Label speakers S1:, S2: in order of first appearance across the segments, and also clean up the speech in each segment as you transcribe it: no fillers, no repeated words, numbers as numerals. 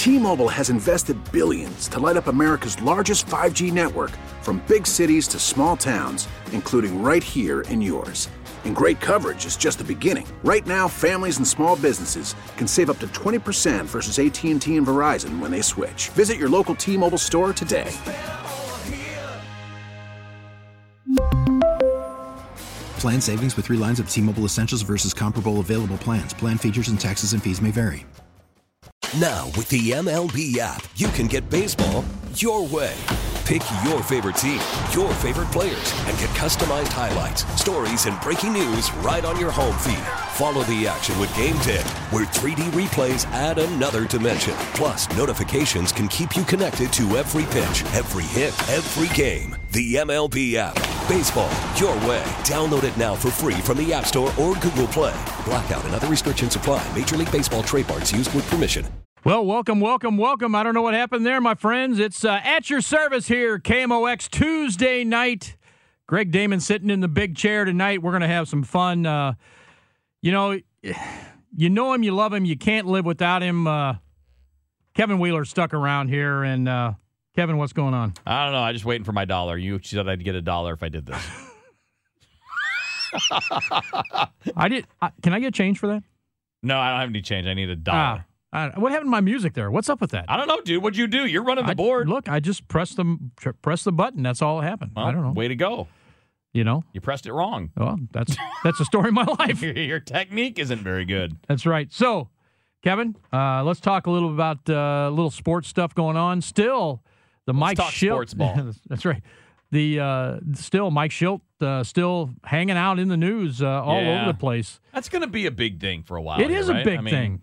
S1: T-Mobile has invested billions to light up America's largest 5G network, from big cities to small towns, including right here in yours. And great coverage is just the beginning. Right now, families and small businesses can save up to 20% versus AT&T and Verizon when they switch. Visit your local T-Mobile store today.
S2: Plan savings with 3 lines of T-Mobile Essentials versus comparable available plans. Plan features and taxes and fees may vary.
S3: Now, with the MLB app, you can get baseball your way. Pick your favorite team, your favorite players, and get customized highlights, stories, and breaking news right on your home feed. Follow the action with Game Day, where 3D replays add another dimension. Plus, notifications can keep you connected to every pitch, every hit, every game. The MLB app. Baseball your way. Download it now for free from the App Store or Google Play. Blackout and other restrictions apply. Major League Baseball trademarks used with permission.
S4: Well, welcome. I don't know what happened there, my friends. It's at your service here, KMOX Tuesday night. Greg Damon sitting in the big chair tonight. We're going to have some fun. You know him, you love him, you can't live without him. Kevin Wheeler stuck around here, and Kevin, what's going on?
S5: I don't know. I'm just waiting for my dollar. You said I'd get $1 if I did this.
S4: I did. Can I get change for that?
S5: No, I don't have any change. I need $1.
S4: What happened to my music there? What's up with that?
S5: I don't know, dude. What'd you do? You're running the board.
S4: Look, I just pressed the button. That's all that happened.
S5: Well,
S4: I don't know.
S5: Way to go.
S4: You
S5: pressed it wrong.
S4: Well, that's a story of my life.
S5: Your technique isn't very good.
S4: That's right. So, Kevin, let's talk a little about little sports stuff going on. Still, Mike Shildt
S5: sports ball.
S4: That's right. Still Mike Shildt still hanging out in the news all over the place.
S5: That's going to be a big thing for a while.
S4: It is
S5: right?
S4: a big thing.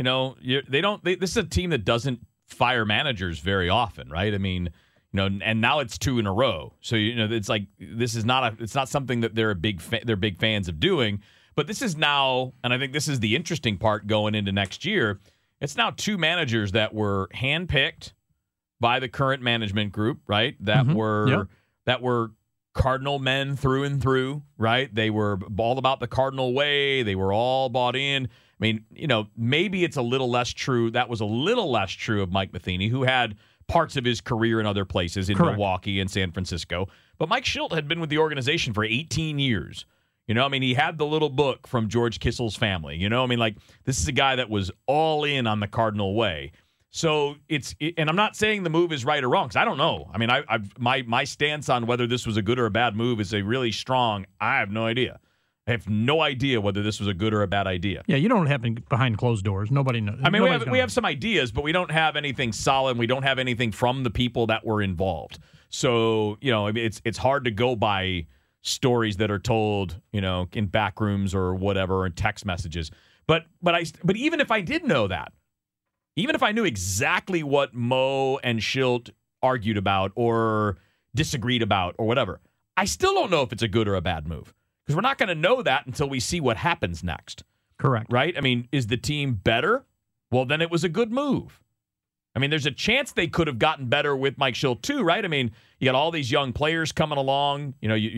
S5: This is a team that doesn't fire managers very often, right? I mean, and now it's 2 in a row. So it's like it's not something that they're big fans of doing. But this is now, and I think this is the interesting part going into next year. It's now 2 managers that were handpicked by the current management group, right? That were Cardinal men through and through, right? They were all about the Cardinal way. They were all bought in. I mean, maybe it's a little less true. That was a little less true of Mike Matheny, who had parts of his career in other places, in Milwaukee and San Francisco. But Mike Shildt had been with the organization for 18 years. He had the little book from George Kissel's family. This is a guy that was all in on the Cardinal way. So and I'm not saying the move is right or wrong, because I don't know. I mean, my stance on whether this was a good or a bad move is a really strong, I have no idea. I have no idea whether this was a good or a bad idea.
S4: Yeah, you don't have it behind closed doors. Nobody knows.
S5: I mean, we have some ideas, but we don't have anything solid. We don't have anything from the people that were involved. So, it's hard to go by stories that are told, in back rooms or whatever, and text messages. But even if I did know that, even if I knew exactly what Mo and Shildt argued about or disagreed about or whatever, I still don't know if it's a good or a bad move. Because we're not going to know that until we see what happens next.
S4: Correct.
S5: Right? I mean, is the team better? Well, then it was a good move. I mean, there's a chance they could have gotten better with Mike Shildt too, right? I mean, you got all these young players coming along.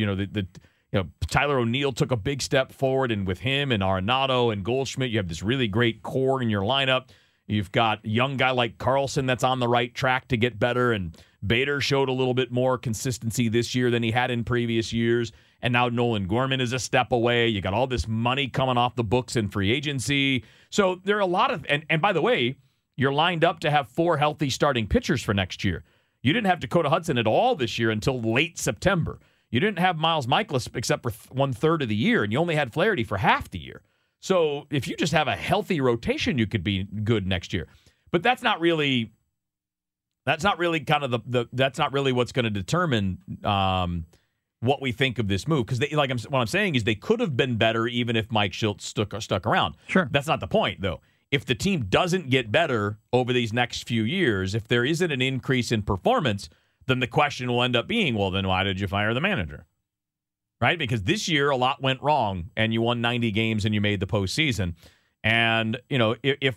S5: Tyler O'Neill took a big step forward, and with him and Arenado and Goldschmidt, you have this really great core in your lineup. You've got a young guy like Carlson that's on the right track to get better, and Bader showed a little bit more consistency this year than he had in previous years. And now Nolan Gorman is a step away. You got all this money coming off the books in free agency. So there are a lot of, and by the way, you're lined up to have 4 healthy starting pitchers for next year. You didn't have Dakota Hudson at all this year until late September. You didn't have Miles Michaelis except for 1/3 of the year, and you only had Flaherty for half the year. So if you just have a healthy rotation, you could be good next year. But that's not really what's going to determine what we think of this move. Because what I'm saying is they could have been better even if Mike Shildt stuck around.
S4: Sure.
S5: That's not the point, though. If the team doesn't get better over these next few years, if there isn't an increase in performance, then the question will end up being, well, then why did you fire the manager? Right? Because this year a lot went wrong, and you won 90 games and you made the postseason. And if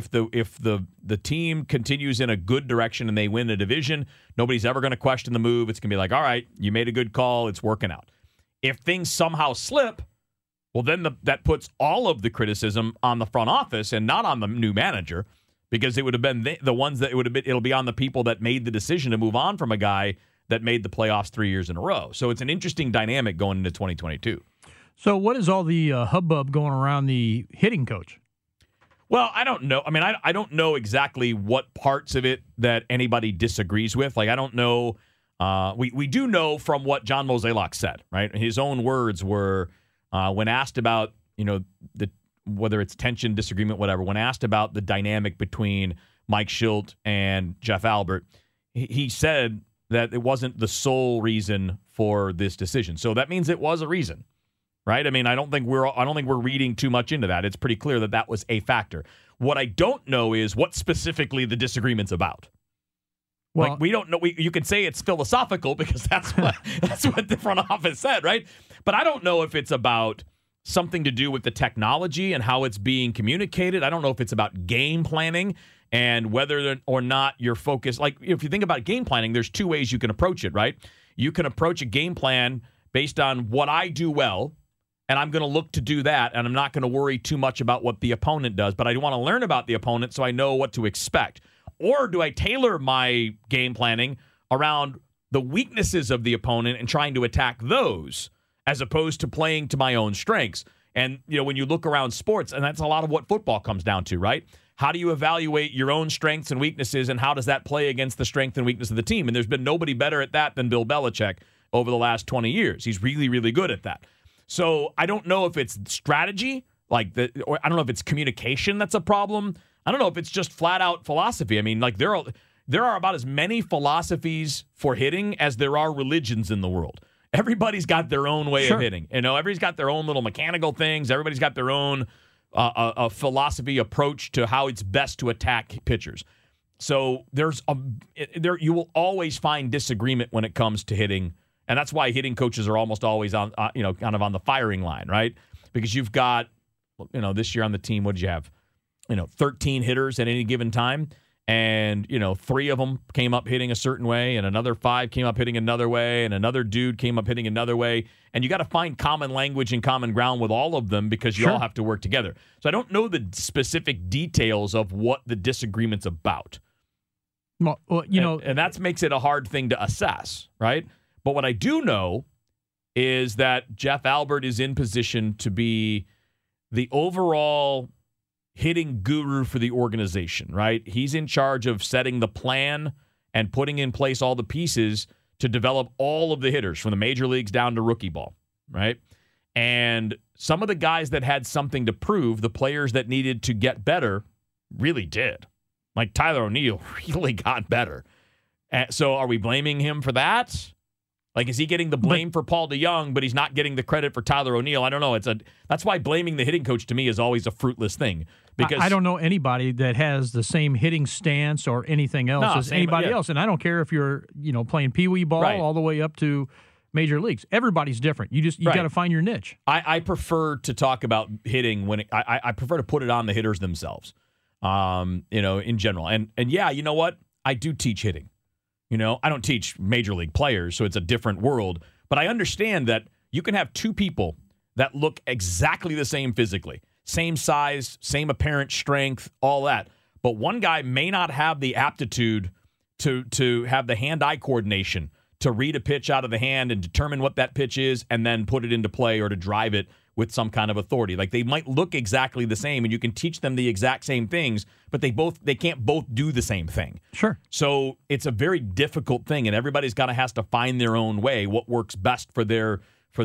S5: the team continues in a good direction and they win the division, nobody's ever going to question the move. It's going to be like, all right, you made a good call. It's working out. If things somehow slip, well, then that puts all of the criticism on the front office and not on the new manager, because it would have been the ones that it'll be on the people that made the decision to move on from a guy that made the playoffs 3 years in a row. So it's an interesting dynamic going into 2022.
S4: So what is all the hubbub going around the hitting coach?
S5: Well, I don't know. I mean, I don't know exactly what parts of it that anybody disagrees with. Like, I don't know. We do know from what John Mozeliak said, right? His own words were, when asked about, whether it's tension, disagreement, whatever, when asked about the dynamic between Mike Shildt and Jeff Albert, he said that it wasn't the sole reason for this decision. So that means it was a reason, right? I mean, I don't think we're reading too much into that. It's pretty clear that that was a factor. What I don't know is what specifically the disagreement's about. Well, like, we don't know. You can say it's philosophical because that's what the front office said, right? But I don't know if it's about something to do with the technology and how it's being communicated. I don't know if it's about game planning and whether or not you're focused. Like, if you think about game planning, there's two ways you can approach it, right? You can approach a game plan based on what I do well, and I'm going to look to do that, and I'm not going to worry too much about what the opponent does, but I want to learn about the opponent so I know what to expect. Or do I tailor my game planning around the weaknesses of the opponent and trying to attack those as opposed to playing to my own strengths? And, when you look around sports, and that's a lot of what football comes down to, right? How do you evaluate your own strengths and weaknesses, and how does that play against the strength and weakness of the team? And there's been nobody better at that than Bill Belichick over the last 20 years. He's really, really good at that. So I don't know if it's strategy, or I don't know if it's communication that's a problem. I don't know if it's just flat-out philosophy. I mean, like, there are about as many philosophies for hitting as there are religions in the world. Everybody's got their own way of hitting. Everybody's got their own little mechanical things. Everybody's got their own a philosophy approach to how it's best to attack pitchers. So you will always find disagreement when it comes to hitting, and that's why hitting coaches are almost always on kind of on the firing line, right? Because you've got this year on the team, what did you have? 13 hitters at any given time, and 3 of them came up hitting a certain way, and another 5 came up hitting another way, and another dude came up hitting another way, and you got to find common language and common ground with all of them because you all have to work together. So I don't know the specific details of what the disagreement's about.
S4: Well,
S5: and that makes it a hard thing to assess, right? But what I do know is that Jeff Albert is in position to be the overall hitting guru for the organization, right? He's in charge of setting the plan and putting in place all the pieces to develop all of the hitters from the major leagues down to rookie ball, right? And some of the guys that had something to prove, the players that needed to get better, really did. Like Tyler O'Neill really got better. So are we blaming him for that? Like, is he getting the blame for Paul DeJong, but he's not getting the credit for Tyler O'Neill? I don't know. That's why blaming the hitting coach to me is always a fruitless thing. Because
S4: I don't know anybody that has the same hitting stance or anything else as anybody else. And I don't care if you're, playing peewee ball all the way up to major leagues. Everybody's different. You got to find your niche. I prefer to talk about hitting when I prefer to put it on the hitters themselves, in general. And yeah, you know what? I do teach hitting. I don't teach major league players, so it's a different world. But I understand that you can have 2 people that look exactly the same physically, same size, same apparent strength, all that. But one guy may not have the aptitude to have the hand-eye coordination to read a pitch out of the hand and determine what that pitch is and then put it into play or to drive it with some kind of authority. Like, they might look exactly the same, and you can teach them the exact same things, but they can't both do the same thing. Sure.
S5: So it's a very difficult thing, and everybody's has to find their own way, what works best for their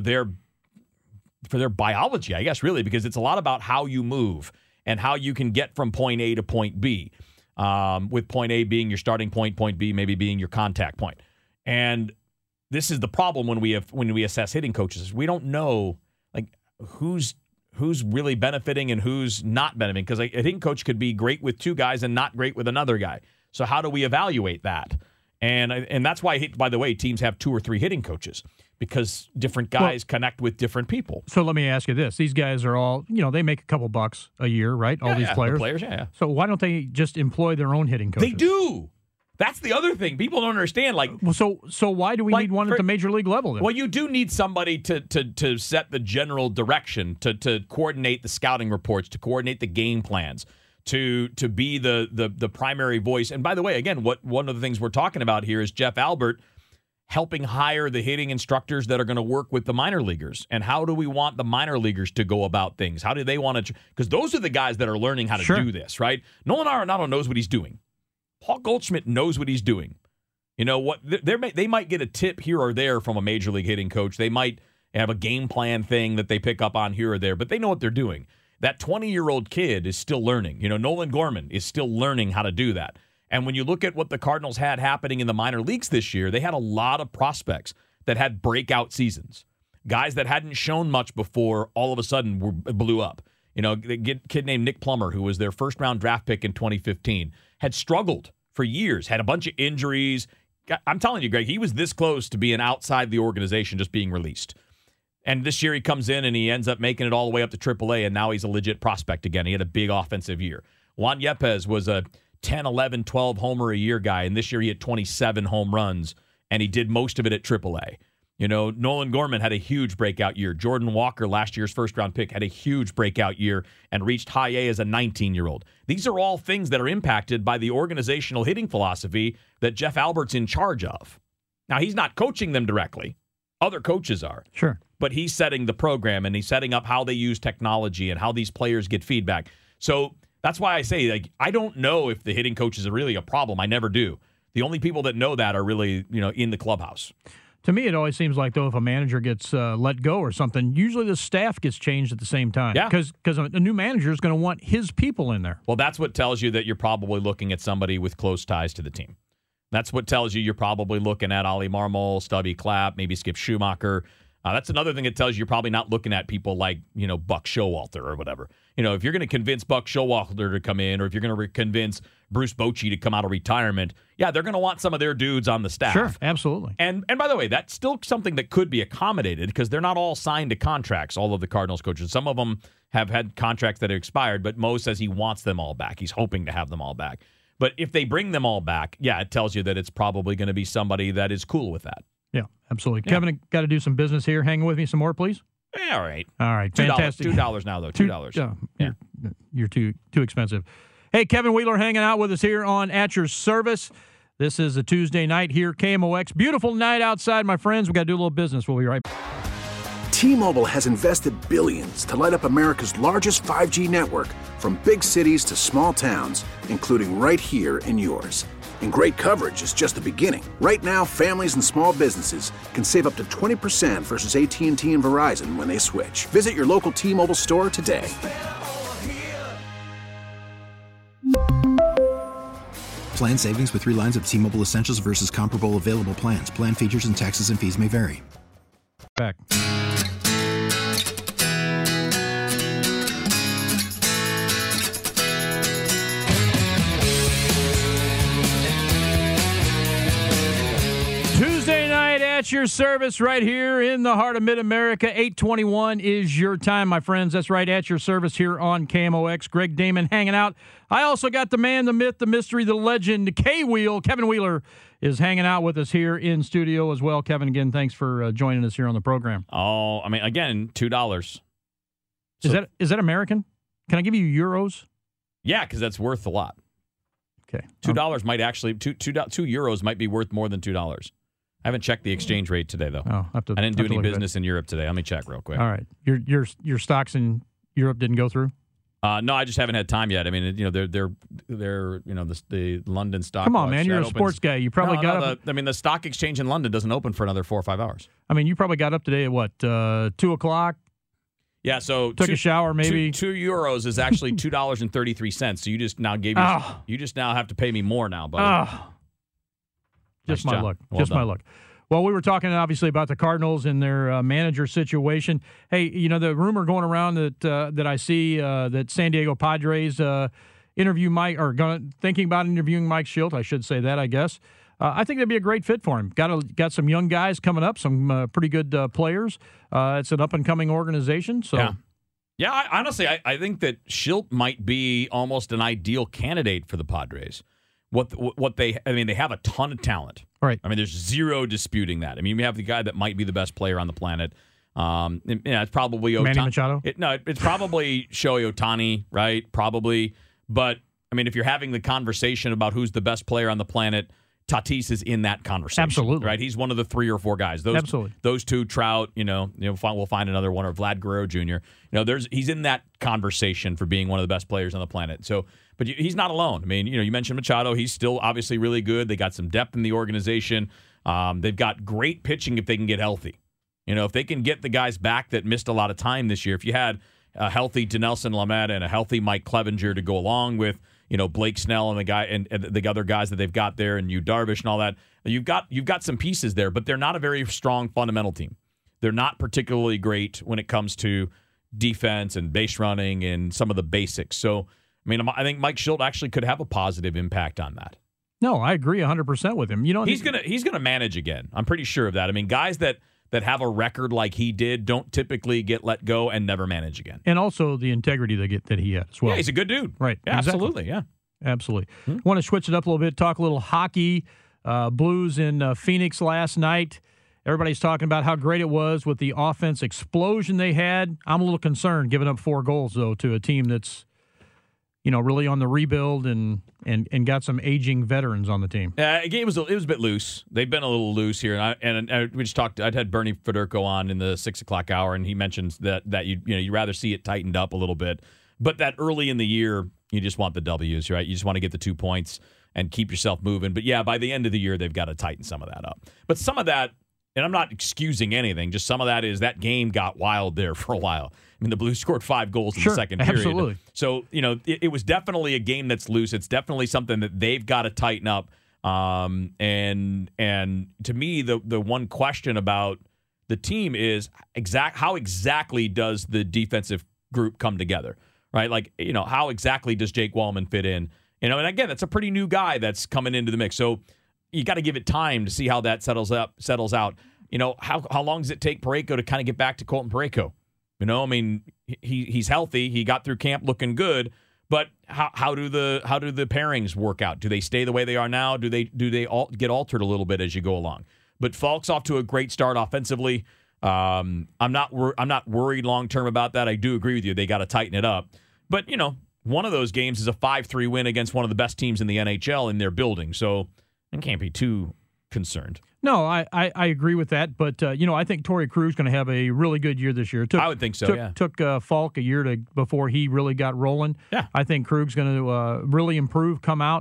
S5: biology, I guess, really, because it's a lot about how you move and how you can get from point A to point B, with point A being your starting point B maybe being your contact point. And this is the problem when we assess hitting coaches. We don't know, like, who's really benefiting and who's not benefiting, because a hitting coach could be great with 2 guys and not great with another guy. So how do we evaluate that? And that's why, by the way, teams have 2 or 3 hitting coaches, because different guys connect with different people.
S4: So let me ask you this. These guys are all, they make a couple bucks a year, right? All these players.
S5: The players, yeah.
S4: So why don't they just employ their own hitting coaches?
S5: They do. That's the other thing. People don't understand. Like,
S4: so why do we need one at the major league level then?
S5: Well, you do need somebody to set the general direction, to coordinate the scouting reports, to coordinate the game plans, to be the primary voice. And by the way, again, one of the things we're talking about here is Jeff Albert helping hire the hitting instructors that are going to work with the minor leaguers. And how do we want the minor leaguers to go about things? How do they want to? Because those are the guys that are learning how to do this, right? Nolan Arenado knows what he's doing. Paul Goldschmidt knows what he's doing. You know what? They might get a tip here or there from a major league hitting coach. They might have a game plan thing that they pick up on here or there, but they know what they're doing. That 20-year-old kid is still learning. You know, Nolan Gorman is still learning how to do that. And when you look at what the Cardinals had happening in the minor leagues this year, they had a lot of prospects that had breakout seasons. Guys that hadn't shown much before all of a sudden blew up. You know, a kid named Nick Plummer, who was their first-round draft pick in 2015, had struggled for years, had a bunch of injuries. I'm telling you, Greg, he was this close to being outside the organization, just being released. And this year he comes in and he ends up making it all the way up to AAA, and now he's a legit prospect again. He had a big offensive year. Juan Yepes was a 10, 11, 12 homer a year guy, and this year he had 27 home runs, and he did most of it at AAA. You know, Nolan Gorman had a huge breakout year. Jordan Walker, last year's first-round pick, had a huge breakout year and reached high A as a 19-year-old. These are all things that are impacted by the organizational hitting philosophy that Jeff Albert's in charge of. Now, he's not coaching them directly. Other coaches are.
S4: Sure.
S5: But he's setting the program, and he's setting up how they use technology and how these players get feedback. So that's why I say, like, I don't know if the hitting coaches are really a problem. I never do. The only people that know that are really, you know, in the clubhouse.
S4: To me, it always seems like, though, if a manager gets let go or something, usually the staff gets changed at the same time.
S5: Yeah.
S4: Because a new manager is going to want his people in there.
S5: Well, that's what tells you that you're probably looking at somebody with close ties to the team. That's what tells you you're probably looking at Ollie Marmol, Stubby Clapp, maybe Skip Schumacher. That's another thing that tells you you're probably not looking at people like, you know, Buck Showalter or whatever. You know, if you're going to convince Buck Showalter to come in, or if you're going to convince Bruce Bochy to come out of retirement, yeah, they're going to want some of their dudes on the staff.
S4: Sure, absolutely.
S5: And by the way, that's still something that could be accommodated because they're not all signed to contracts, all of the Cardinals coaches. Some of them have had contracts that have expired, but Mo says he wants them all back. He's hoping to have them all back. But if they bring them all back, yeah, it tells you that it's probably going to be somebody that is cool with that.
S4: Yeah, absolutely.
S5: Yeah.
S4: Kevin, got to do some business here. Hang with me some more, please.
S5: Yeah, all right.
S4: All right,
S5: $2,
S4: fantastic.
S5: $2 now, though. $2.
S4: Yeah. You're too expensive. Hey, Kevin Wheeler hanging out with us here on At Your Service. This is a Tuesday night here, KMOX. Beautiful night outside, my friends. We got to do a little business. We'll be right back.
S1: T-Mobile has invested billions to light up America's largest 5G network, from big cities to small towns, including right here in yours. And great coverage is just the beginning. Right now, families and small businesses can save up to 20% versus AT&T and Verizon when they switch. Visit your local T-Mobile store today.
S2: Plan savings with 3 lines of T-Mobile Essentials versus comparable available plans. Plan features and taxes and fees may vary.
S4: Back. Tuesday night at your service right here in the heart of Mid-America. 8:21 is your time, my friends. That's right, at your service here on KMOX. Greg Damon hanging out. I also got the man, the myth, the mystery, the legend, K-Wheel. Kevin Wheeler is hanging out with us here in studio as well. Kevin, again, thanks for joining us here on the program.
S5: Oh, I mean, again, $2. So,
S4: Is that American? Can I give you euros?
S5: yeah, because that's worth a lot.
S4: Okay.
S5: $2 might actually, €2 might be worth more than $2. I haven't checked the exchange rate today, though.
S4: Oh,
S5: I didn't do any business in Europe today. Let me check real quick.
S4: All right. Your stocks in Europe didn't go through?
S5: No, I just haven't had time yet. I mean, you know, they're you know, the London stock.
S4: Come on, man, you're a sports guy. You probably got up.
S5: The stock exchange in London doesn't open for another 4 or 5 hours.
S4: I mean, you probably got up today at what, 2:00?
S5: Yeah, so
S4: took a shower, maybe.
S5: €2 is actually $2.33. So you just now you just now have to pay me more now, buddy.
S4: Just
S5: Nice
S4: my
S5: job.
S4: luck.
S5: Well
S4: Just my
S5: done.
S4: luck. Well, we were talking obviously about the Cardinals and their manager situation. Hey, you know, the rumor going around that I see that San Diego Padres interview Mike, or thinking about interviewing Mike Shildt. I should say that, I guess. I think that'd be a great fit for him. Got some young guys coming up, some pretty good players. It's an up and coming organization. So.
S5: Yeah. Honestly, I think that Shildt might be almost an ideal candidate for the Padres. They have a ton of talent.
S4: Right.
S5: I mean, there's zero disputing that. I mean, we have the guy that might be the best player on the planet. It's probably
S4: Manny Machado?
S5: It's probably Shohei Ohtani, right? Probably. But, I mean, if you're having the conversation about who's the best player on the planet, Tatis is in that conversation.
S4: Absolutely.
S5: Right? He's one of the 3 or 4 guys.
S4: Absolutely.
S5: Those two, Trout, we'll find another one, or Vlad Guerrero Jr. He's in that conversation for being one of the best players on the planet. So, but he's not alone. I mean, you mentioned Machado. He's still obviously really good. They got some depth in the organization. They've got great pitching if they can get healthy. If they can get the guys back that missed a lot of time this year. If you had a healthy Dinelson Lamet and a healthy Mike Clevenger to go along with Blake Snell and the other guys that they've got there, and Yu Darvish and all that. You've got some pieces there, but they're not a very strong fundamental team. They're not particularly great when it comes to defense and base running and some of the basics. So, I mean, I think Mike Shildt actually could have a positive impact on that.
S4: No, I agree 100% with him.
S5: He's gonna manage again. I'm pretty sure of that. I mean, guys that have a record like he did don't typically get let go and never manage again.
S4: And also the integrity that he had as well.
S5: Yeah, he's a good dude.
S4: Right.
S5: Yeah,
S4: exactly.
S5: absolutely. Yeah.
S4: Absolutely. Want to switch it up a little bit, talk a little hockey. Blues in Phoenix last night. Everybody's talking about how great it was with the offense explosion they had. I'm a little concerned giving up 4 goals, though, to a team that's really on the rebuild and got some aging veterans on the team.
S5: Yeah, it was a bit loose. They've been a little loose here, and we just talked. I'd had Bernie Federico on in the 6 o'clock hour, and he mentions that you'd rather see it tightened up a little bit, but that early in the year you just want the W's, right? You just want to get the 2 points and keep yourself moving. But yeah, by the end of the year they've got to tighten some of that up. But some of that, and I'm not excusing anything, just some of that is that game got wild there for a while. I mean, the Blues scored 5 goals in the second period.
S4: Absolutely.
S5: So, it was definitely a game that's loose. It's definitely something that they've got to tighten up. And to me, the one question about the team is how exactly does the defensive group come together, right? Like, how exactly does Jake Wallman fit in? And again, that's a pretty new guy that's coming into the mix. So you got to give it time to see how that settles out. How long does it take Parayko to kind of get back to Colton Parayko? I mean, he's healthy. He got through camp looking good, but how do the pairings work out? Do they stay the way they are now? Do they all get altered a little bit as you go along? But Falk's off to a great start offensively. I'm not worried long term about that. I do agree with you. They got to tighten it up. But one of those games is a 5-3 win against one of the best teams in the NHL in their building, so I can't be too concerned.
S4: No, I agree with that, but I think Torrey Krug's going to have a really good year this year.
S5: I would think so.
S4: Took Falk a year before he really got rolling.
S5: Yeah,
S4: I think Krug's going to really improve, come out.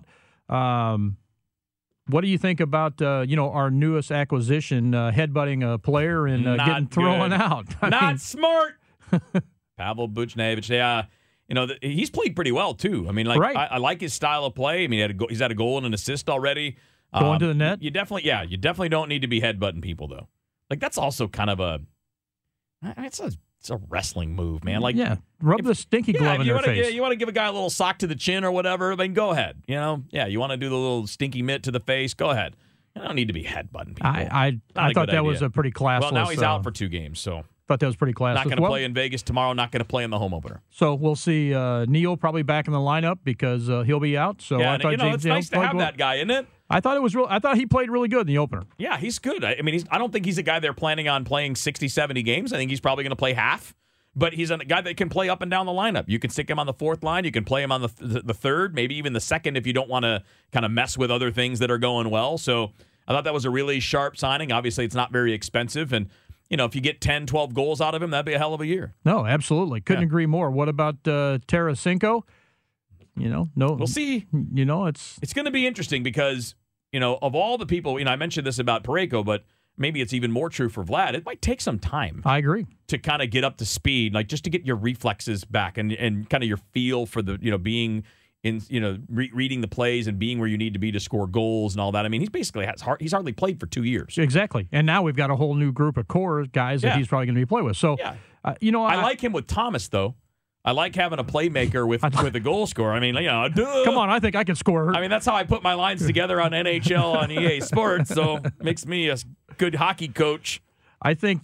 S4: What do you think about our newest acquisition, headbutting a player and getting thrown out?
S5: Not smart. Pavel Buchnevich. Yeah. He's played pretty well too. I mean,
S4: right.
S5: I like his style of play. I mean, he's had a goal and an assist already.
S4: Going to the net?
S5: You definitely don't need to be headbutting people, though. Like, that's also kind of it's a wrestling move, man. Like,
S4: rub the stinky glove in their face.
S5: You want to give a guy a little sock to the chin or whatever, then go ahead. You want to do the little stinky mitt to the face, go ahead. You don't need to be headbutting people.
S4: I thought that was a pretty classless.
S5: Well, now he's out for 2 games, so.
S4: Thought that was pretty classless.
S5: Not going to play in Vegas tomorrow, not going to play in the home opener.
S4: So we'll see Neal probably back in the lineup because he'll be out. So
S5: yeah,
S4: I thought
S5: it's nice to have that guy, isn't it?
S4: I thought I thought he played really good in the opener.
S5: Yeah, he's good. I mean, I don't think he's a guy they're planning on playing 60, 70 games. I think he's probably going to play half. But he's a guy that can play up and down the lineup. You can stick him on the 4th line. You can play him on the 3rd, maybe even the 2nd if you don't want to kind of mess with other things that are going well. So I thought that was a really sharp signing. Obviously, it's not very expensive. And, if you get 10, 12 goals out of him, that'd be a hell of a year.
S4: No, absolutely. Couldn't agree more. What about Tarasenko? No.
S5: We'll see.
S4: It's
S5: going to be interesting because, of all the people, I mentioned this about Parayko, but maybe it's even more true for Vlad. It might take some time.
S4: I agree.
S5: To kind of get up to speed, like just to get your reflexes back and kind of your feel for the, being in, reading the plays and being where you need to be to score goals and all that. I mean, he's hardly played for 2 years.
S4: Exactly. And now we've got a whole new group of core guys that he's probably going to be playing with. So,
S5: I like him with Thomas, though. I like having a playmaker with a goal scorer. I mean,
S4: come on, I think I can score.
S5: I mean, that's how I put my lines together on NHL on EA Sports, so makes me a good hockey coach.
S4: I think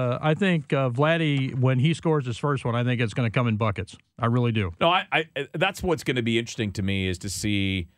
S4: Vladdy, when he scores his first one, I think it's going to come in buckets. I really do.
S5: No, I that's what's going to be interesting to me is to see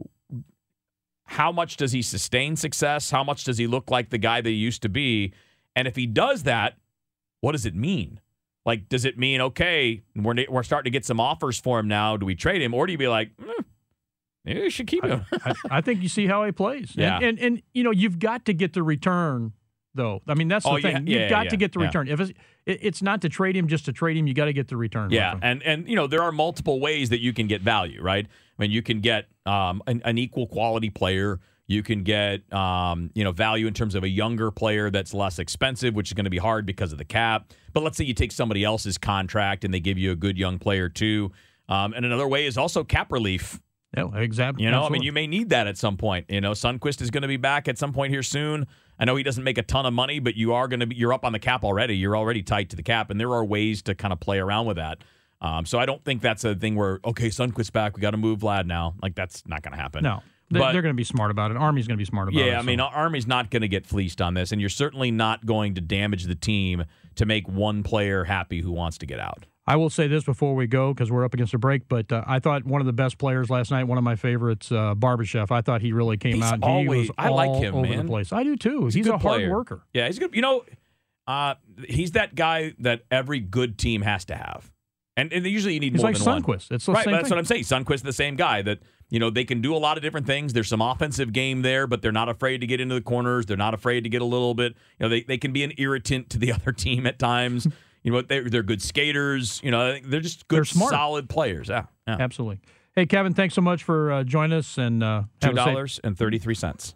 S5: how much does he sustain success, how much does he look like the guy that he used to be, and if he does that, what does it mean? Like, does it mean, okay, we're starting to get some offers for him now? Do we trade him? Or do you be like, maybe we should keep him?
S4: I think you see how he plays.
S5: Yeah.
S4: And you've got to get the return, though. I mean, that's the thing. You've got to get the return. If it's not to trade him just to trade him, you got to get the return.
S5: Yeah, and there are multiple ways that you can get value, right? I mean, you can get an equal quality player. You can get value in terms of a younger player that's less expensive, which is going to be hard because of the cap. But let's say you take somebody else's contract and they give you a good young player too. And another way is also cap relief.
S4: Yeah, exactly.
S5: I mean, you may need that at some point. Sundqvist is going to be back at some point here soon. I know he doesn't make a ton of money, but you're up on the cap already. You're already tight to the cap, and there are ways to kind of play around with that. So I don't think that's a thing where, okay, Sundqvist's back, we got to move Vlad now. Like, that's not going to happen.
S4: No. They're going to be smart about it. Army's going to be smart about it.
S5: Yeah, I mean, Army's not going to get fleeced on this, and you're certainly not going to damage the team to make one player happy who wants to get out.
S4: I will say this before we go, because we're up against a break, but I thought one of the best players last night, one of my favorites, Barbashev, I thought he really came out. He was
S5: I like him,
S4: over
S5: man.
S4: The place. I do, too. He's a hard worker.
S5: Yeah, he's good. He's that guy that every good team has to have. And usually you need more than one.
S4: He's like Sundqvist. It's the
S5: right,
S4: same
S5: that's
S4: thing.
S5: what I'm saying. Sundqvist is the same guy that, they can do a lot of different things. There's some offensive game there, but they're not afraid to get into the corners. They're not afraid to get a little bit. They can be an irritant to the other team at times. They're good skaters. They're just good, solid players. Yeah,
S4: absolutely. Hey, Kevin, thanks so much for joining us. And
S5: $2.33.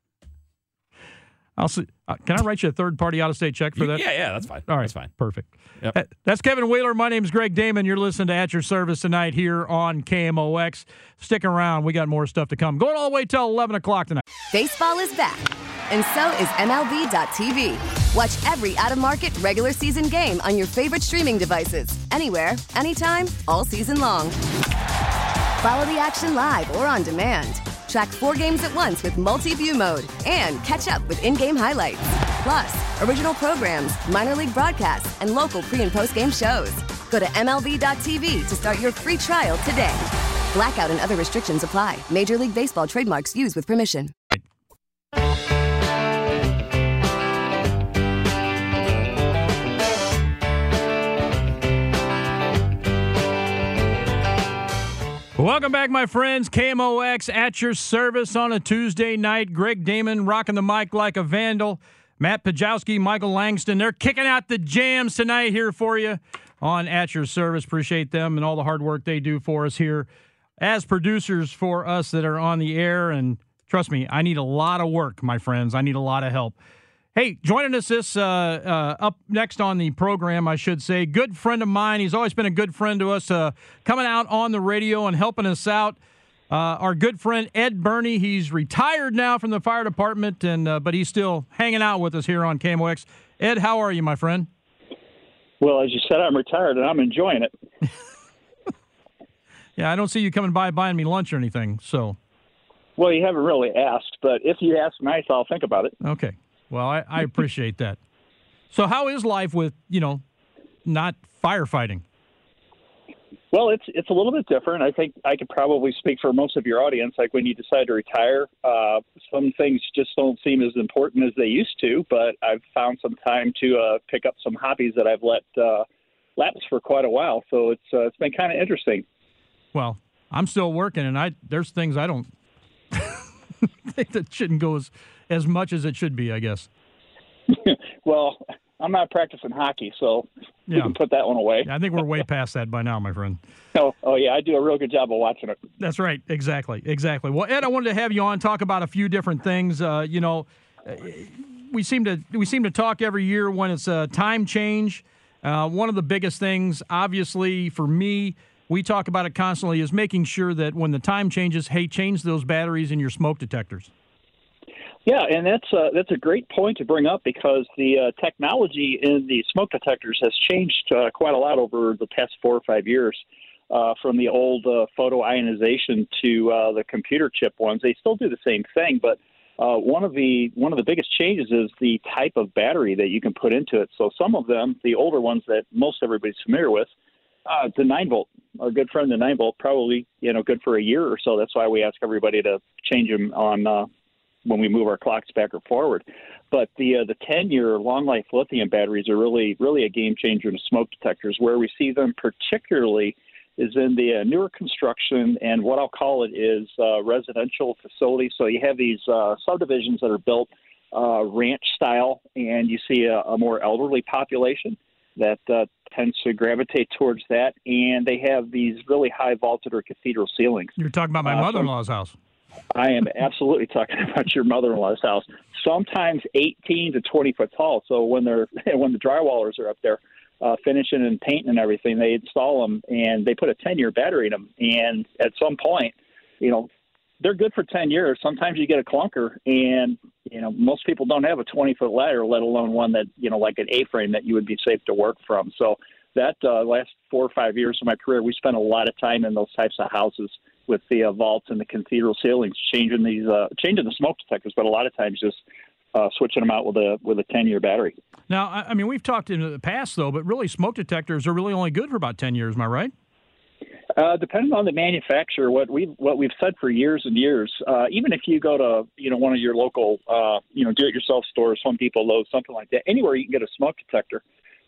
S4: I'll see. Can I write you a third-party out-of-state check for that?
S5: Yeah, that's fine.
S4: All right,
S5: that's fine.
S4: Perfect.
S5: Yep.
S4: That's Kevin Wheeler. My name is Greg Damon. You're listening to At Your Service tonight here on KMOX. Stick around. We got more stuff to come. Going all the way till 11 o'clock tonight.
S6: Baseball is back, and so is MLB.tv. Watch every out-of-market regular season game on your favorite streaming devices, anywhere, anytime, all season long. Follow the action live or on demand. Track 4 games at once with multi-view mode and catch up with in-game highlights. Plus, original programs, minor league broadcasts, and local pre- and post-game shows. Go to MLB.tv to start your free trial today. Blackout and other restrictions apply. Major League Baseball trademarks used with permission.
S4: Welcome back, my friends. KMOX at your service on a Tuesday night. Greg Damon rocking the mic like a vandal. Matt Pajowski, Michael Langston. They're kicking out the jams tonight here for you on At Your Service. Appreciate them and all the hard work they do for us here as producers for us that are on the air. And trust me, I need a lot of work, my friends. I need a lot of help. Hey, joining us up next on the program, I should say, good friend of mine. He's always been a good friend to us, coming out on the radio and helping us out. Our good friend Ed Burney. He's retired now from the fire department, but he's still hanging out with us here on KMOX. Ed, how are you, my friend?
S7: Well, as you said, I'm retired, and I'm enjoying it.
S4: Yeah, I don't see you coming by buying me lunch or anything. So,
S7: well, you haven't really asked, but if you ask nice, I'll think about it.
S4: Okay. Well, I appreciate that. So how is life with, not firefighting?
S7: Well, it's a little bit different. I think I could probably speak for most of your audience. Like when you decide to retire, some things just don't seem as important as they used to, but I've found some time to pick up some hobbies that I've let lapse for quite a while. So it's been kind of interesting.
S4: Well, I'm still working, and there's things I don't think that shouldn't go as much as it should be, I guess.
S7: Well, I'm not practicing hockey, so you can put that one away.
S4: Yeah, I think we're way past that by now, my friend.
S7: Oh, yeah, I do a real good job of watching it.
S4: That's right, exactly. Well, Ed, I wanted to have you on, talk about a few different things. We seem to talk every year when it's a time change. One of the biggest things, obviously, for me, we talk about it constantly, is making sure that when the time changes, hey, change those batteries in your smoke detectors.
S7: Yeah, and that's a great point to bring up because the technology in the smoke detectors has changed quite a lot over the past 4 or 5 years. From the old photoionization to the computer chip ones, they still do the same thing, but one of the biggest changes is the type of battery that you can put into it. So some of them, the older ones that most everybody's familiar with, the 9-volt, our good friend, the 9-volt, probably good for a year or so. That's why we ask everybody to change them on when we move our clocks back or forward. But the 10-year long life lithium batteries are really a game changer in smoke detectors. Where we see them particularly is in the newer construction, and what I'll call it is residential facilities. So you have these subdivisions that are built ranch style, and you see a more elderly population that tends to gravitate towards that, and they have these really high vaulted or cathedral ceilings.
S4: You're talking about my mother-in-law's house.
S7: I am absolutely talking about your mother-in-law's house. Sometimes 18 to 20 foot tall. So when the drywallers are up there finishing and painting and everything, they install them and they put a 10-year battery in them. And at some point, they're good for 10 years. Sometimes you get a clunker, and most people don't have a 20-foot ladder, let alone one that like an A-frame that you would be safe to work from. So that last 4 or 5 years of my career, we spent a lot of time in those types of houses with the vaults and the cathedral ceilings, changing the smoke detectors, but a lot of times just switching them out with a 10-year battery.
S4: Now, I mean, we've talked in the past though, but really smoke detectors are really only good for about 10 years. Am I right?
S7: Depending on the manufacturer, what we've said for years and years, even if you go to one of your local do-it-yourself stores, Home Depot, Lowe's, something like that, anywhere you can get a smoke detector.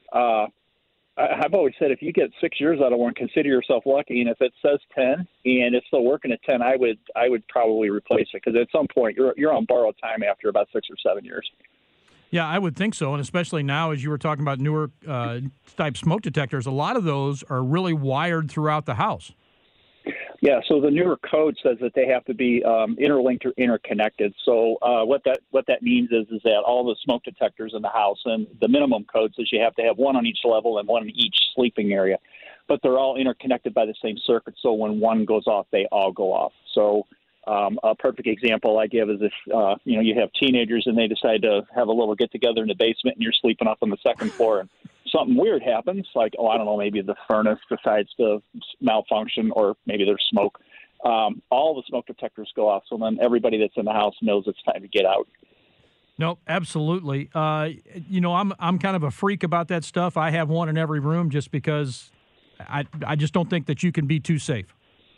S7: I've always said if you get 6 years out of one, consider yourself lucky. And if it says 10 and it's still working at 10, I would probably replace it, because at some point you're on borrowed time after about 6 or 7 years.
S4: Yeah, I would think so, and especially now as you were talking about newer type smoke detectors, a lot of those are really wired throughout the house. Yeah,
S7: so the newer code says that they have to be interlinked or interconnected. So what that means is that all the smoke detectors in the house, and the minimum code says you have to have one on each level and one in each sleeping area, but they're all interconnected by the same circuit. So when one goes off, they all go off. So a perfect example I give is if you have teenagers and they decide to have a little get together in the basement and you're sleeping up on the second floor and something weird happens, like I don't know, maybe the furnace decides to malfunction or maybe there's smoke. All the smoke detectors go off, so then everybody that's in the house knows it's time to get out.
S4: No, absolutely. I'm kind of a freak about that stuff. I have one in every room just because I just don't think that you can be too safe.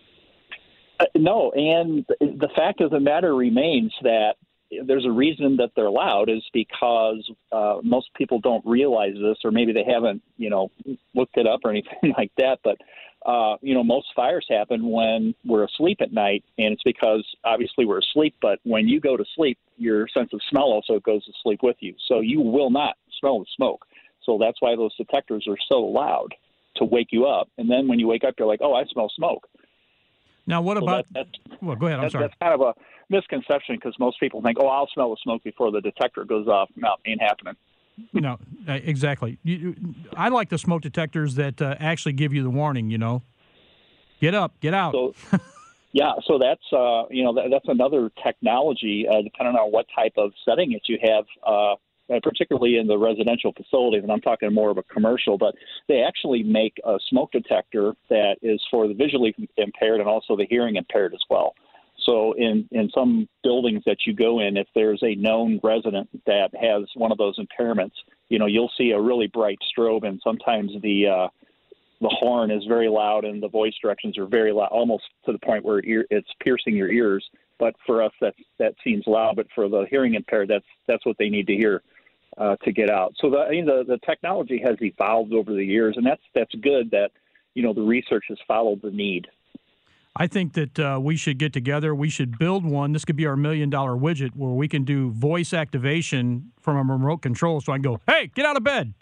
S7: No, and the fact of the matter remains that there's a reason that they're loud is because most people don't realize this, or maybe they haven't, looked it up or anything like that. But, most fires happen when we're asleep at night, and it's because obviously we're asleep. But when you go to sleep, your sense of smell also goes to sleep with you. So you will not smell the smoke. So that's why those detectors are so loud, to wake you up. And then when you wake up, you're like, oh, I smell smoke.
S4: Now, what about well, go ahead. I'm sorry.
S7: That's kind of a misconception, because most people think, oh, I'll smell the smoke before the detector goes off. No, ain't happening.
S4: No, exactly. I like the smoke detectors that actually give you the warning, Get up, get out.
S7: So, yeah, so that's, that's another technology, depending on what type of setting that you have, particularly in the residential facilities, and I'm talking more of a commercial, but they actually make a smoke detector that is for the visually impaired and also the hearing impaired as well. So in some buildings that you go in, if there's a known resident that has one of those impairments, you'll see a really bright strobe, and sometimes the horn is very loud and the voice directions are very loud, almost to the point where it's piercing your ears. But for us, that seems loud. But for the hearing impaired, that's what they need to hear to get out. So the technology has evolved over the years, and that's good that the research has followed the need.
S4: I think that we should get together. We should build one. This could be our $1 million widget where we can do voice activation from a remote control. So I can go, hey, get out of bed.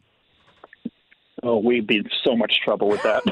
S7: Oh, we'd be in so much trouble with that.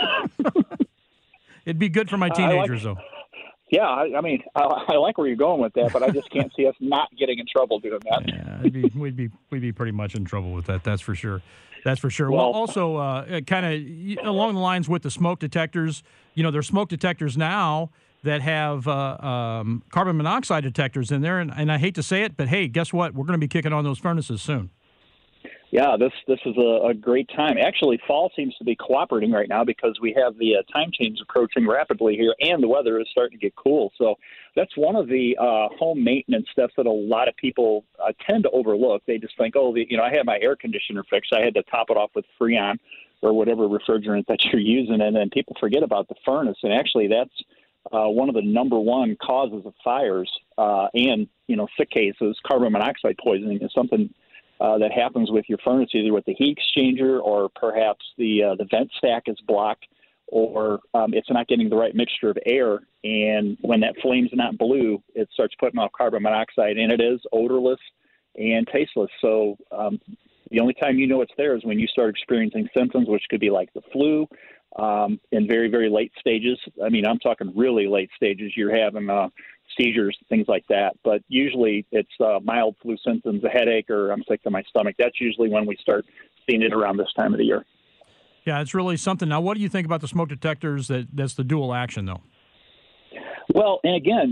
S4: It'd be good for my teenagers, though.
S7: Yeah, I like where you're going with that, but I just can't see us not getting in trouble doing that.
S4: Yeah, we'd be pretty much in trouble with that. That's for sure. That's for sure. Well, also, kind of along the lines with the smoke detectors, there's smoke detectors now that have carbon monoxide detectors in there, and I hate to say it, but hey, guess what? We're going to be kicking on those furnaces soon.
S7: Yeah, this is a great time. Actually, fall seems to be cooperating right now because we have the time change approaching rapidly here, and the weather is starting to get cool. So that's one of the home maintenance steps that a lot of people tend to overlook. They just think, I had my air conditioner fixed. I had to top it off with Freon or whatever refrigerant that you're using, and then people forget about the furnace. And actually, that's one of the number one causes of fires and, sick cases, carbon monoxide poisoning is something that happens with your furnace, either with the heat exchanger or perhaps the vent stack is blocked, or it's not getting the right mixture of air. And when that flame's not blue, it starts putting off carbon monoxide, and it is odorless and tasteless. So the only time you know it's there is when you start experiencing symptoms, which could be like the flu in very, very late stages. I mean, I'm talking really late stages. You're having seizures, things like that. But usually it's mild flu symptoms, a headache, or I'm sick to my stomach. That's usually when we start seeing it around this time of the year.
S4: Yeah, it's really something. Now, what do you think about the smoke detectors that's the dual action, though?
S7: Well, and again,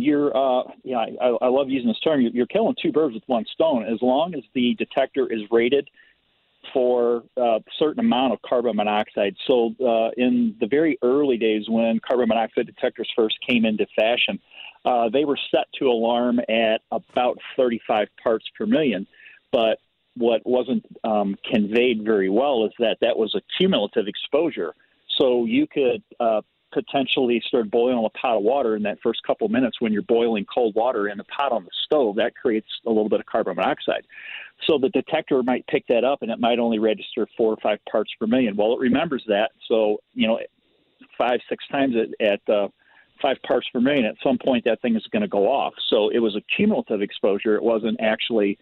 S7: I love using this term. You're killing two birds with one stone. As long as the detector is rated for a certain amount of carbon monoxide. So in the very early days when carbon monoxide detectors first came into fashion, they were set to alarm at about 35 parts per million. But what wasn't conveyed very well is that was a cumulative exposure. So you could potentially start boiling a pot of water in that first couple minutes when you're boiling cold water in the pot on the stove. That creates a little bit of carbon monoxide. So the detector might pick that up, and it might only register 4 or 5 parts per million. Well, it remembers that. So, 5-6 times at 5 parts per million, at some point that thing is going to go off. So it was a cumulative exposure. It wasn't actually,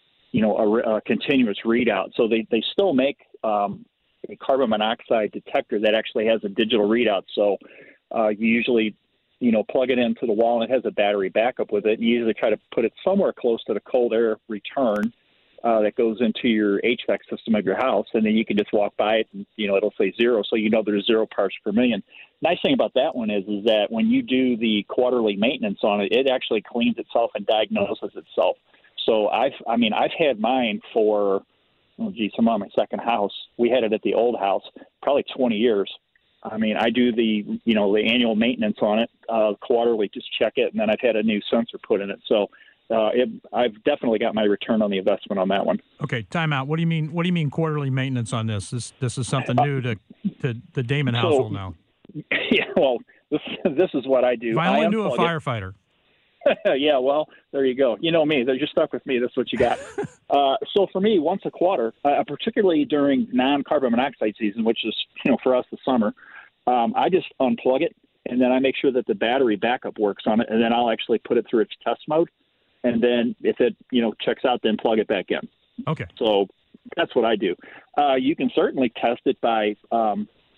S7: a continuous readout. So they still make a carbon monoxide detector that actually has a digital readout. So you usually, plug it into the wall, and it has a battery backup with it. You usually try to put it somewhere close to the cold air return that goes into your HVAC system of your house, and then you can just walk by it and, it'll say 0, so there's 0 parts per million. Nice thing about that one is that when you do the quarterly maintenance on it, it actually cleans itself and diagnoses itself. So I've had mine for, I'm on my second house. We had it at the old house, probably 20 years. I mean, I do the annual maintenance on it quarterly, just check it, and then I've had a new sensor put in it. So I've definitely got my return on the investment on that one.
S4: Okay, time out. What do you mean? What do you mean quarterly maintenance on this? This is something new to the Damon household now.
S7: Yeah, well, this is what I do.
S4: If I only knew a firefighter.
S7: Yeah, well, there you go. You know me. You're stuck with me. That's what you got. So for me, once a quarter, particularly during non-carbon monoxide season, which is, for us the summer, I just unplug it, and then I make sure that the battery backup works on it, and then I'll actually put it through its test mode. And then if it, checks out, then plug it back in.
S4: Okay.
S7: So that's what I do. You can certainly test it by, I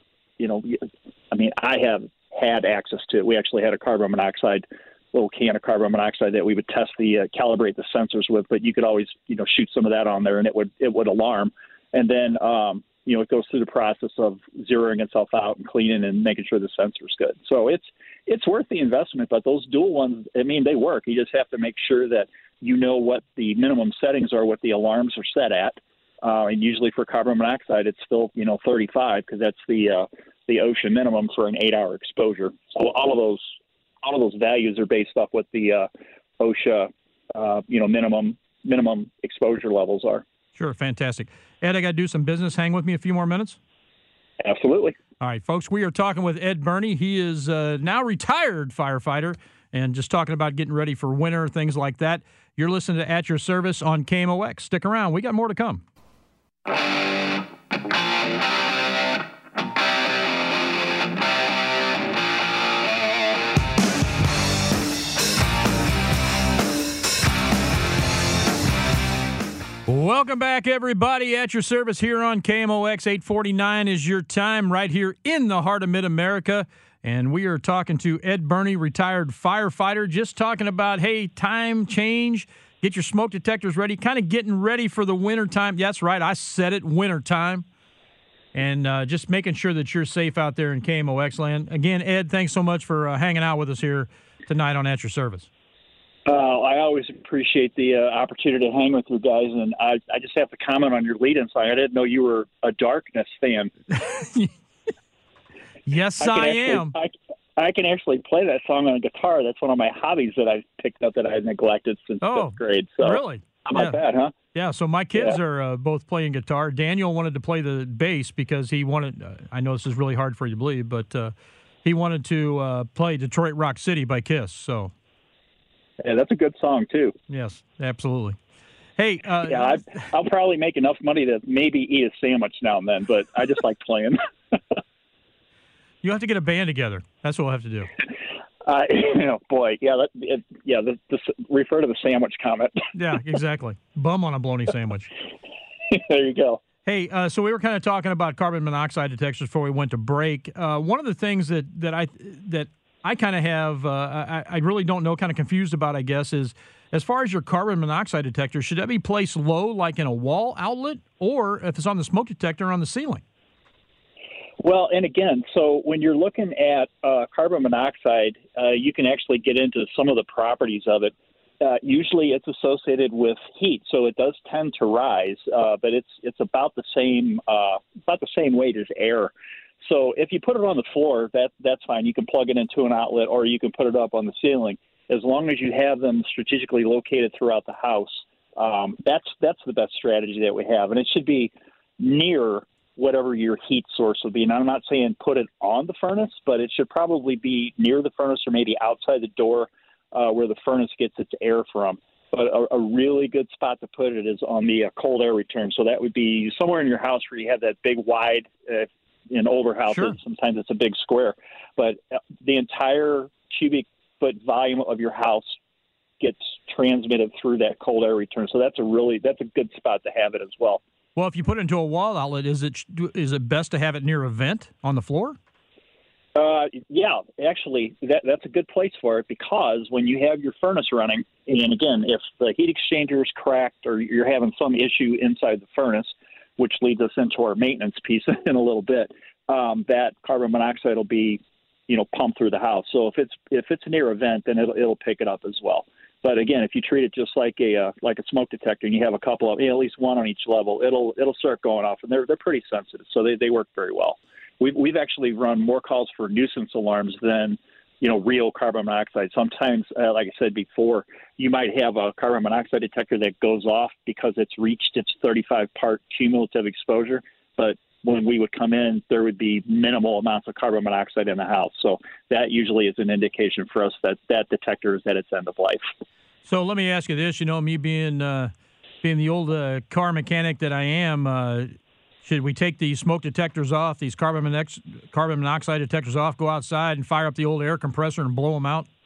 S7: have had access to it. We actually had a little can of carbon monoxide that we would test calibrate the sensors with, but you could always, shoot some of that on there and it would alarm. And then, it goes through the process of zeroing itself out and cleaning and making sure the sensor's good. So it's worth the investment, but those dual ones, they work. You just have to make sure that what the minimum settings are, what the alarms are set at. And usually for carbon monoxide, it's still, 35 because that's the OSHA minimum for an 8-hour exposure. So all of those values are based off what the OSHA, minimum exposure levels are.
S4: Sure, fantastic. Ed, I got to do some business. Hang with me a few more minutes.
S7: Absolutely.
S4: All right, folks, we are talking with Ed Burney. He is now retired firefighter and just talking about getting ready for winter, things like that. You're listening to At Your Service on KMOX. Stick around. We got more to come. Welcome back, everybody. At Your Service here on KMOX. 849 is your time right here in the heart of Mid-America. And we are talking to Ed Burney, retired firefighter, just talking about, hey, time change, get your smoke detectors ready, kind of getting ready for the winter time. That's right, I said it, winter time. And just making sure that you're safe out there in KMOX land. Again, Ed, thanks so much for hanging out with us here tonight on At Your Service.
S7: I always appreciate the opportunity to hang with you guys, and I just have to comment on your lead-in song. I didn't know you were a Darkness fan.
S4: Yes, I am.
S7: I can actually play that song on a guitar. That's one of my hobbies that I picked up that I had neglected since 5th grade. So
S4: really?
S7: How about that, huh?
S4: Yeah, so my kids are both playing guitar. Daniel wanted to play the bass because he wanted I know this is really hard for you to believe, but he wanted to play Detroit Rock City by Kiss. So,
S7: yeah, that's a good song too.
S4: Yes, absolutely. Hey,
S7: yeah, I'll probably make enough money to maybe eat a sandwich now and then, but I just like playing.
S4: You have to get a band together. That's what we'll have to do.
S7: Boy, yeah, refer to the sandwich comment.
S4: Yeah, exactly. Bum on a bologna sandwich.
S7: There you go.
S4: Hey, so we were kind of talking about carbon monoxide detectors before we went to break. One of the things that I kind of have, I really don't know, kind of confused about, I guess, is as far as your carbon monoxide detector, should that be placed low, like in a wall outlet, or if it's on the smoke detector on the ceiling?
S7: Well, and again, so when you're looking at carbon monoxide, you can actually get into some of the properties of it. Usually, it's associated with heat, so it does tend to rise, but it's about the same weight as air. So if you put it on the floor, that's fine. You can plug it into an outlet, or you can put it up on the ceiling. As long as you have them strategically located throughout the house, that's the best strategy that we have, and it should be near whatever your heat source would be. And I'm not saying put it on the furnace, but it should probably be near the furnace or maybe outside the door where the furnace gets its air from. But a really good spot to put it is on the cold air return. So that would be somewhere in your house where you have that big wide, in older houses, sure. Sometimes it's a big square. But the entire cubic foot volume of your house gets transmitted through that cold air return. So that's a good spot to have it as well.
S4: Well, if you put it into a wall outlet, is it best to have it near a vent on the floor?
S7: Yeah, actually, that's a good place for it, because when you have your furnace running, and again, if the heat exchanger is cracked or you're having some issue inside the furnace, which leads us into our maintenance piece in a little bit, that carbon monoxide will be, pumped through the house. So if it's near a vent, then it'll pick it up as well. But again, if you treat it just like a smoke detector, and you have a couple of, at least one on each level, it'll start going off, and they're pretty sensitive, so they work very well. We've actually run more calls for nuisance alarms than real carbon monoxide. Sometimes, like I said before, you might have a carbon monoxide detector that goes off because it's reached its 35-part cumulative exposure, but when we would come in, there would be minimal amounts of carbon monoxide in the house. So that usually is an indication for us that detector is at its end of life.
S4: So let me ask you this, me being the old car mechanic that I am, should we take these smoke detectors off, these carbon monoxide detectors off, go outside and fire up the old air compressor and blow them out?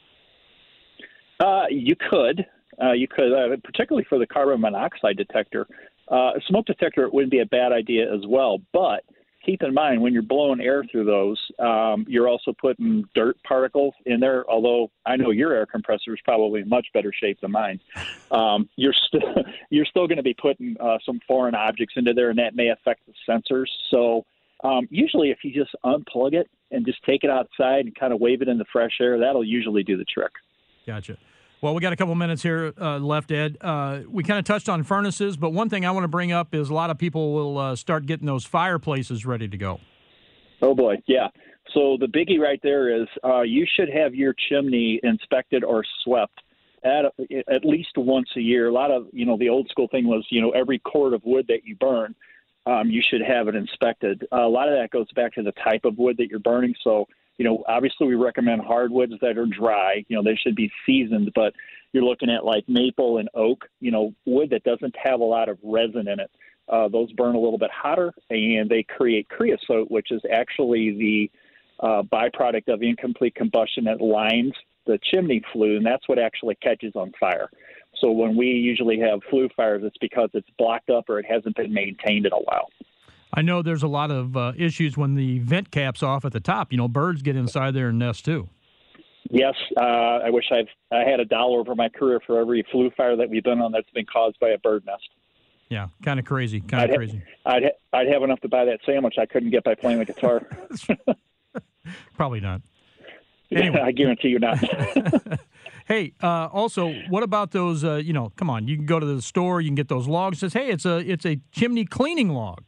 S7: You could, particularly for the carbon monoxide detector. A smoke detector, it wouldn't be a bad idea as well, but keep in mind when you're blowing air through those, you're also putting dirt particles in there, although I know your air compressor is probably in much better shape than mine. You're still going to be putting some foreign objects into there, and that may affect the sensors. So usually if you just unplug it and just take it outside and kind of wave it in the fresh air, that'll usually do the trick.
S4: Gotcha. Well, we got a couple minutes here left, Ed. We kind of touched on furnaces, but one thing I want to bring up is a lot of people will start getting those fireplaces ready to go.
S7: Oh, boy, yeah. So the biggie right there is you should have your chimney inspected or swept at least once a year. A lot of, the old school thing was, every cord of wood that you burn, you should have it inspected. A lot of that goes back to the type of wood that you're burning. So, obviously we recommend hardwoods that are dry. They should be seasoned, but you're looking at like maple and oak, wood that doesn't have a lot of resin in it. Those burn a little bit hotter, and they create creosote, which is actually the byproduct of incomplete combustion that lines the chimney flue, and that's what actually catches on fire. So when we usually have flue fires, it's because it's blocked up or it hasn't been maintained in a while.
S4: I know there's a lot of issues when the vent cap's off at the top. Birds get inside there and nest too.
S7: Yes, I wish I had $1 over my career for every flue fire that we've been on that's been caused by a bird nest.
S4: Yeah, kind of crazy.
S7: I'd have enough to buy that sandwich I couldn't get by playing the guitar.
S4: Probably not. Anyway.
S7: I guarantee you not.
S4: Hey, also, what about those? Come on, you can go to the store, you can get those logs. It says, hey, it's a chimney cleaning log.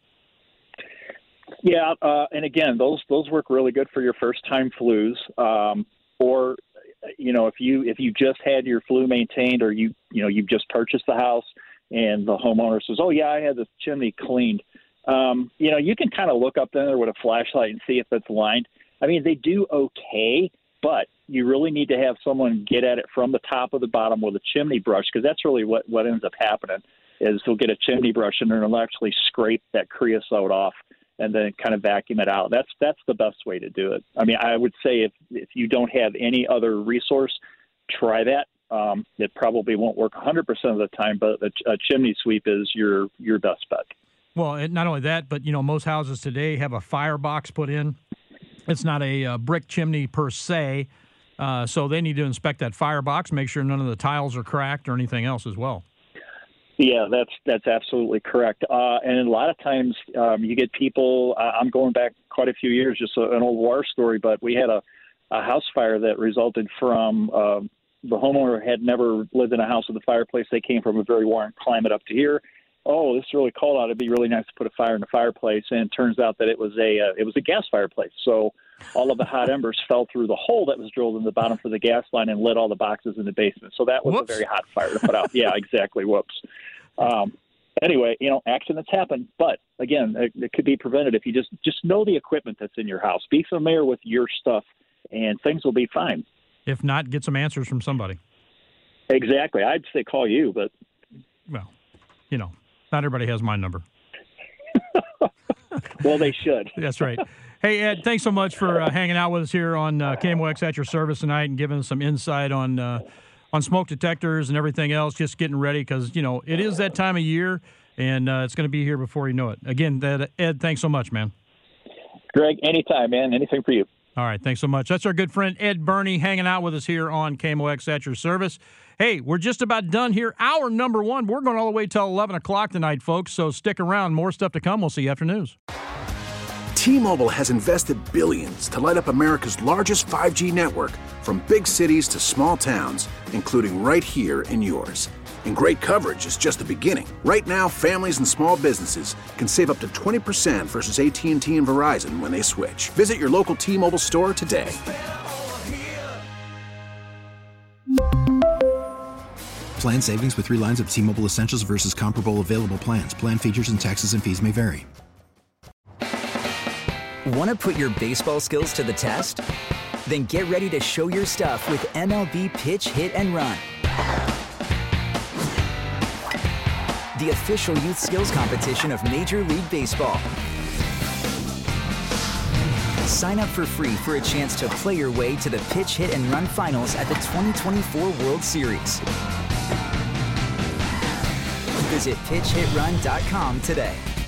S7: Yeah, and again, those work really good for your first-time flues, or if you just had your flue maintained, or you've just purchased the house and the homeowner says, "Oh yeah, I had the chimney cleaned." You can kind of look up there with a flashlight and see if it's lined. I mean, they do okay, but you really need to have someone get at it from the top of the bottom with a chimney brush, because that's really what ends up happening is they'll get a chimney brush and then they'll actually scrape that creosote off and then kind of vacuum it out. That's the best way to do it. I mean, I would say if you don't have any other resource, try that. It probably won't work 100% of the time, but a chimney sweep is your best bet.
S4: Well, not only that, but, most houses today have a firebox put in. It's not a brick chimney per se, so they need to inspect that firebox, make sure none of the tiles are cracked or anything else as well.
S7: Yeah, that's absolutely correct. And a lot of times you get people, I'm going back quite a few years, just an old war story, but we had a house fire that resulted from the homeowner had never lived in a house with a fireplace. They came from a very warm climate up to here. Oh, this is really cold out. It'd be really nice to put a fire in the fireplace. And it turns out that it was a gas fireplace. So all of the hot embers fell through the hole that was drilled in the bottom for the gas line and lit all the boxes in the basement. So that was a very hot fire to put out. Yeah, exactly. Whoops. Anyway, accidents happen, but again, it could be prevented if you just know the equipment that's in your house. Be familiar with your stuff, and things will be fine.
S4: If not, get some answers from somebody.
S7: Exactly. I'd say call you, but
S4: well, not everybody has my number.
S7: Well, they should.
S4: That's right. Hey, Ed, thanks so much for hanging out with us here on KMOX at your service tonight and giving us some insight on smoke detectors and everything else, just getting ready because, it is that time of year, and it's going to be here before you know it. Again, Ed, thanks so much, man.
S7: Greg, anytime, man. Anything for you.
S4: All right, thanks so much. That's our good friend Ed Burney hanging out with us here on KMOX at your service. Hey, we're just about done here. Hour number 1. We're going all the way till 11 o'clock tonight, folks, so stick around. More stuff to come. We'll see you after news.
S1: T-Mobile has invested billions to light up America's largest 5G network, from big cities to small towns, including right here in yours. And great coverage is just the beginning. Right now, families and small businesses can save up to 20% versus AT&T and Verizon when they switch. Visit your local T-Mobile store today.
S2: Plan savings with 3 lines of T-Mobile Essentials versus comparable available plans. Plan features and taxes and fees may vary.
S8: Want to put your baseball skills to the test? Then get ready to show your stuff with MLB Pitch, Hit, and Run. The official youth skills competition of Major League Baseball. Sign up for free for a chance to play your way to the Pitch, Hit, and Run finals at the 2024 World Series. Visit PitchHitRun.com today.